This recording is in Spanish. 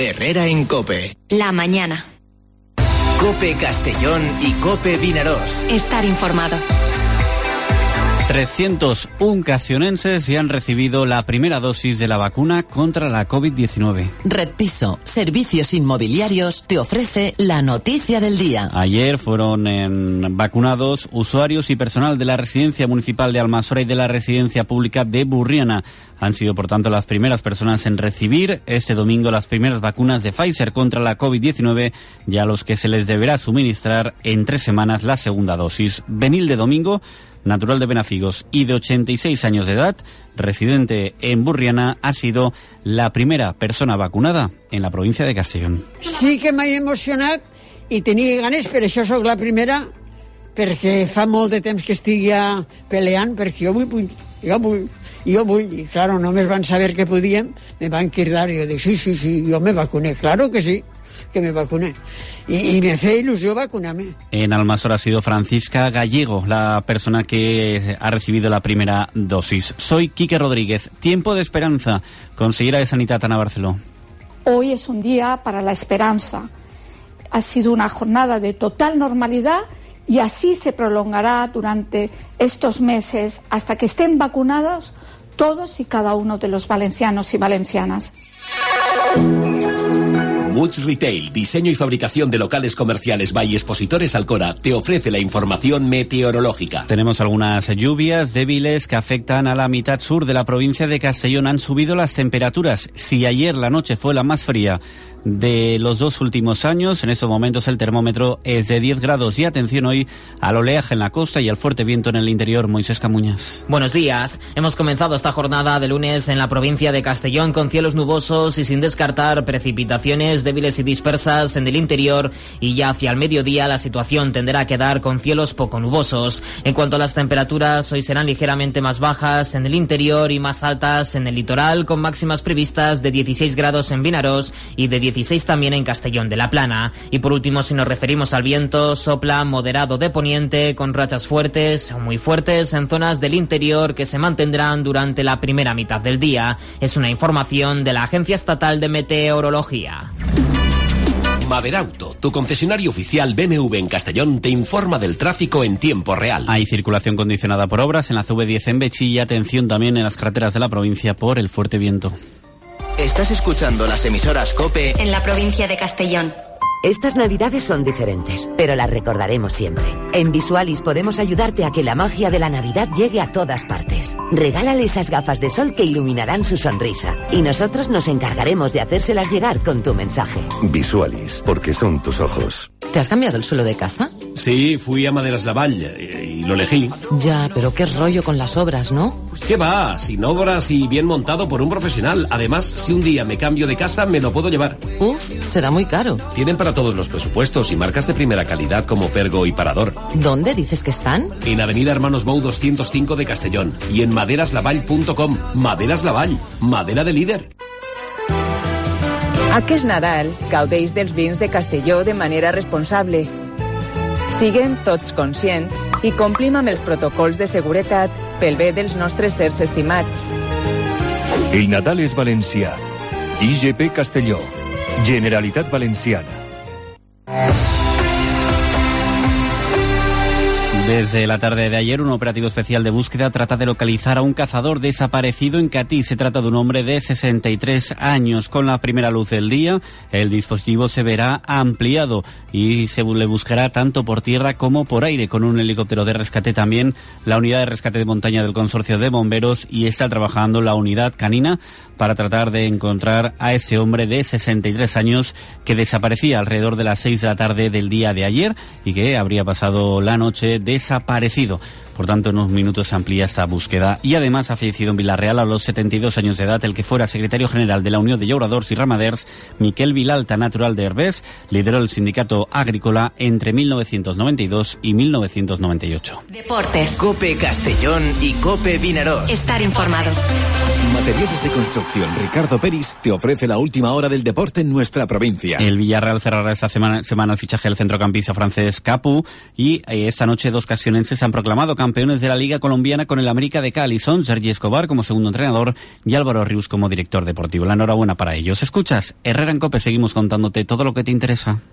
Herrera en COPE. La mañana. COPE Castellón y COPE Vinarós. Estar informado. 301 castellonenses ya han recibido la primera dosis de la vacuna contra la COVID-19. Red Piso, Servicios Inmobiliarios, te ofrece la noticia del día. Ayer fueron vacunados usuarios y personal de la Residencia Municipal de Almasora y de la Residencia Pública de Burriana. Han sido, por tanto, las primeras personas en recibir este domingo las primeras vacunas de Pfizer contra la COVID-19 y a los que se les deberá suministrar en 3 semanas la segunda dosis. Benilde Domingo, natural de Benafigos y de 86 años de edad, residente en Burriana, ha sido la primera persona vacunada en la provincia de Castellón. Sí que m'he emocionat i tenia ganes, per això sóc la primera, perquè fa molt de temps que estic ja peleant, perquè jo vull, i claro, només van saber que podíem, me van cridar, i jo dic, sí, jo me vacuné, claro que sí, que me vacuné. Y me hace ilusión vacunarme. En Almasora ha sido Francisca Gallego, la persona que ha recibido la primera dosis. Soy Quique Rodríguez. Tiempo de esperanza. Consellera de Sanitat, Ana Barceló. Hoy es un día para la esperanza. Ha sido una jornada de total normalidad y así se prolongará durante estos meses hasta que estén vacunados todos y cada uno de los valencianos y valencianas. Woods Retail, diseño y fabricación de locales comerciales by Expositores Alcora, te ofrece la información meteorológica. Tenemos algunas lluvias débiles que afectan a la mitad sur de la provincia de Castellón. Han subido las temperaturas. Si ayer la noche fue la más fría de los 2 últimos años, en estos momentos el termómetro es de 10 grados. Y atención hoy al oleaje en la costa y al fuerte viento en el interior. Moisés Camuñas. Buenos días. Hemos comenzado esta jornada de lunes en la provincia de Castellón con cielos nubosos y sin descartar precipitaciones débiles y dispersas en el interior, y ya hacia el mediodía la situación tenderá a quedar con cielos poco nubosos. En cuanto a las temperaturas, hoy serán ligeramente más bajas en el interior y más altas en el litoral, con máximas previstas de 16 grados en Vinarós y de 16 también en Castellón de la Plana. Y por último, si nos referimos al viento, sopla moderado de poniente con rachas fuertes o muy fuertes en zonas del interior que se mantendrán durante la primera mitad del día. Es una información de la Agencia Estatal de Meteorología. Maderauto, tu concesionario oficial BMW en Castellón, te informa del tráfico en tiempo real. Hay circulación condicionada por obras en la CV10 en Betxí y atención también en las carreteras de la provincia por el fuerte viento. Estás escuchando las emisoras COPE en la provincia de Castellón. Estas navidades son diferentes, pero las recordaremos siempre. En Visualis podemos ayudarte a que la magia de la Navidad llegue a todas partes. Regálale esas gafas de sol que iluminarán su sonrisa. Y nosotros nos encargaremos de hacérselas llegar con tu mensaje. Visualis, porque son tus ojos. ¿Te has cambiado el suelo de casa? Sí, fui a Maderas Lavall y lo elegí. Ya, pero qué rollo con las obras, ¿no? ¿Qué va? Sin obras y bien montado por un profesional. Además, si un día me cambio de casa, me lo puedo llevar. Uf, será muy caro. Tienen para todos los presupuestos y marcas de primera calidad como Pergo y Parador. ¿Dónde dices que están? En Avenida Hermanos Bou 205 de Castellón y en maderaslavall.com. Maderas Lavall, madera de líder. Aquest Nadal, gaudeix dels vins de Castelló de manera responsable. Siguem tots conscients i complim amb els protocols de seguretat pel bé dels nostres sers estimats. El Nadal és valencià. IGP Castelló. Generalitat Valenciana. Desde la tarde de ayer, un operativo especial de búsqueda trata de localizar a un cazador desaparecido en Catí. Se trata de un hombre de 63 años. Con la primera luz del día, el dispositivo se verá ampliado y se le buscará tanto por tierra como por aire, con un helicóptero de rescate también, la unidad de rescate de montaña del Consorcio de Bomberos, y está trabajando la unidad canina para tratar de encontrar a ese hombre de 63 años que desaparecía alrededor de las 6 de la tarde del día de ayer y que habría pasado la noche desaparecido. Por tanto, en unos minutos se amplía esta búsqueda. Y además ha fallecido en Villarreal a los 72 años de edad el que fuera secretario general de la Unión de Llauradors y Ramaders, Miquel Vilalta, natural de Herbés. Lideró el sindicato agrícola entre 1992 y 1998. Deportes. COPE Castellón y COPE Vinarós. Estar informados. Materiales de construcción Ricardo Peris te ofrece la última hora del deporte en nuestra provincia. El Villarreal cerrará esta semana el fichaje del centrocampista francés Capu y esta noche 2 los casionenses se han proclamado campeones de la Liga Colombiana con el América de Cali. Son Sergi Escobar como segundo entrenador y Álvaro Rius como director deportivo. La enhorabuena para ellos. Escuchas Herrera en COPE, seguimos contándote todo lo que te interesa.